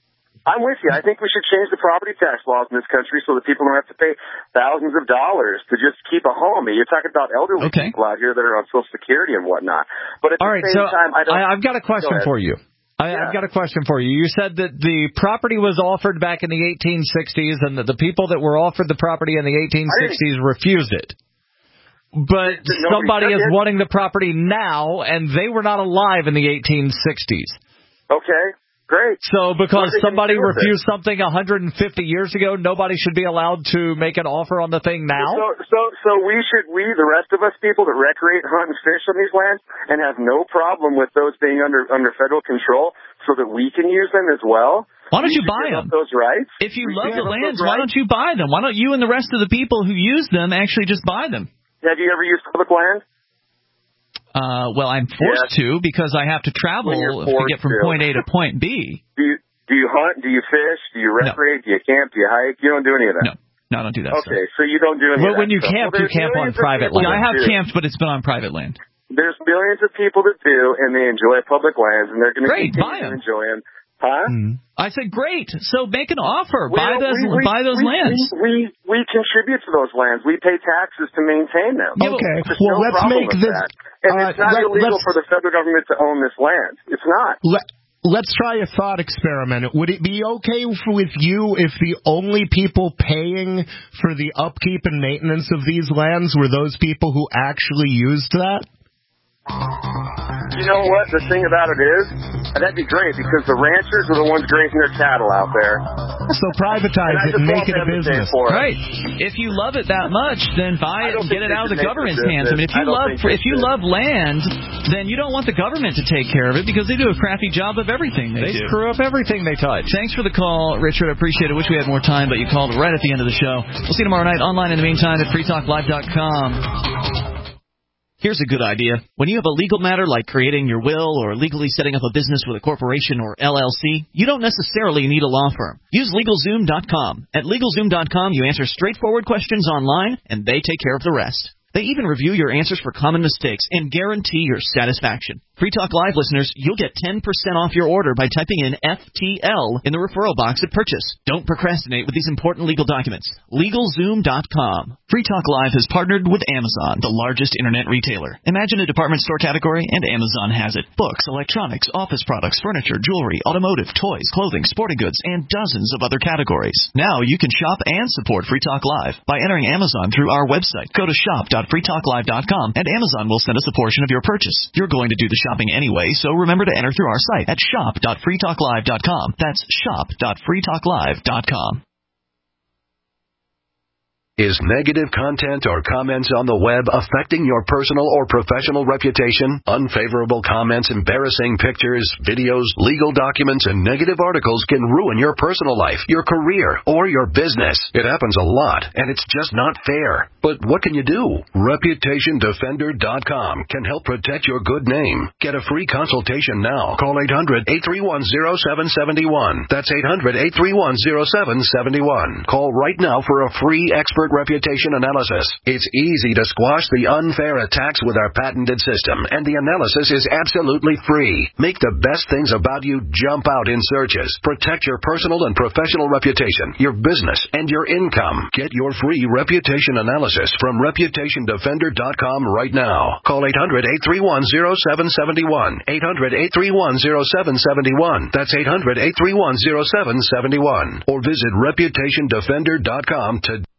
I think we should change the property tax laws in this country so that people don't have to pay thousands of dollars to just keep a home. You're talking about elderly people out here that are on Social Security and whatnot. But at the same time, I've got a question for you. I've got a question for you. You said that the property was offered back in the 1860s and that the people that were offered the property in the 1860s refused it. But somebody is wanting the property now, and they were not alive in the 1860s. Okay. Great. So because somebody refused something 150 years ago, nobody should be allowed to make an offer on the thing now? So we, the rest of us people that recreate, hunt, and fish on these lands and have no problem with those being under federal control so that we can use them as well. Why don't you buy them? Those rights? If you love the lands, why don't you buy them? Why don't you and the rest of the people who use them actually just buy them? Have you ever used public land? Well, I'm forced to because I have to travel to get from point A to point B. Do you hunt? Do you fish? Do you recreate? Do you camp? Do you hike? You don't do any of that? No, I don't do that. Okay, so you don't do any of that. Well, when you camp on private land. Yeah, I have camped, but it's been on private land. There's millions of people that do, and they enjoy public lands, and they're going to continue to enjoy them. Huh? I said, great. So make an offer. Buy those lands. We contribute to those lands. We pay taxes to maintain them. Okay. Well, let's make this. And it's not illegal for the federal government to own this land. It's not. Let's try a thought experiment. Would it be okay with you if the only people paying for the upkeep and maintenance of these lands were those people who actually used that? You know what? The thing about it is, that'd be great because the ranchers are the ones grazing their cattle out there. So privatize it and make it a business. Right. If you love it that much, then buy it and get it out of the government's hands. I mean, if you love land, then you don't want the government to take care of it because they do a crappy job of everything they do. They screw up everything they touch. Thanks for the call, Richard. I appreciate it. Wish we had more time, but you called right at the end of the show. We'll see you tomorrow night online in the meantime at freetalklive.com. Here's a good idea. When you have a legal matter like creating your will or legally setting up a business with a corporation or LLC, you don't necessarily need a law firm. Use LegalZoom.com. At LegalZoom.com, you answer straightforward questions online, and they take care of the rest. They even review your answers for common mistakes and guarantee your satisfaction. Free Talk Live listeners, you'll get 10% off your order by typing in FTL in the referral box at purchase. Don't procrastinate with these important legal documents. LegalZoom.com. Free Talk Live has partnered with Amazon, the largest internet retailer. Imagine a department store category, and Amazon has it. Books, electronics, office products, furniture, jewelry, automotive, toys, clothing, sporting goods, and dozens of other categories. Now you can shop and support Free Talk Live by entering Amazon through our website. Go to shop.freetalklive.com, and Amazon will send us a portion of your purchase. You're going to do the shopping anyway, so remember to enter through our site at shop.freetalklive.com. That's shop.freetalklive.com. Is negative content or comments on the web affecting your personal or professional reputation? Unfavorable comments, embarrassing pictures, videos, legal documents, and negative articles can ruin your personal life, your career, or your business. It happens a lot, and it's just not fair. But what can you do? ReputationDefender.com can help protect your good name. Get a free consultation now. Call 800-831-0771. That's 800-831-0771. Call right now for a free expert reputation analysis. It's easy to squash the unfair attacks with our patented system, and the analysis is absolutely free. Make the best things about you jump out in searches. Protect your personal and professional reputation, your business, and your income. Get your free reputation analysis from ReputationDefender.com right now. Call 800-831-0771. 800-831-0771. That's 800-831-0771. Or visit ReputationDefender.com today.